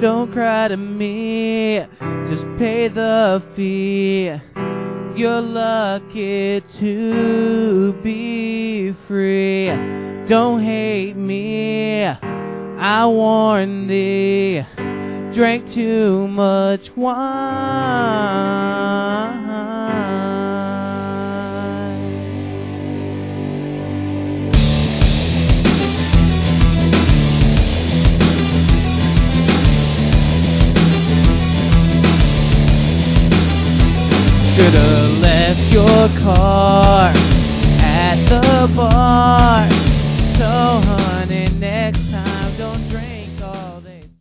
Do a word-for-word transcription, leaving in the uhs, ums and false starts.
Don't cry to me, just pay the fee. You're lucky to be free. Don't hate me, I warn thee. Drank too much wine. Should've left your car at the bar.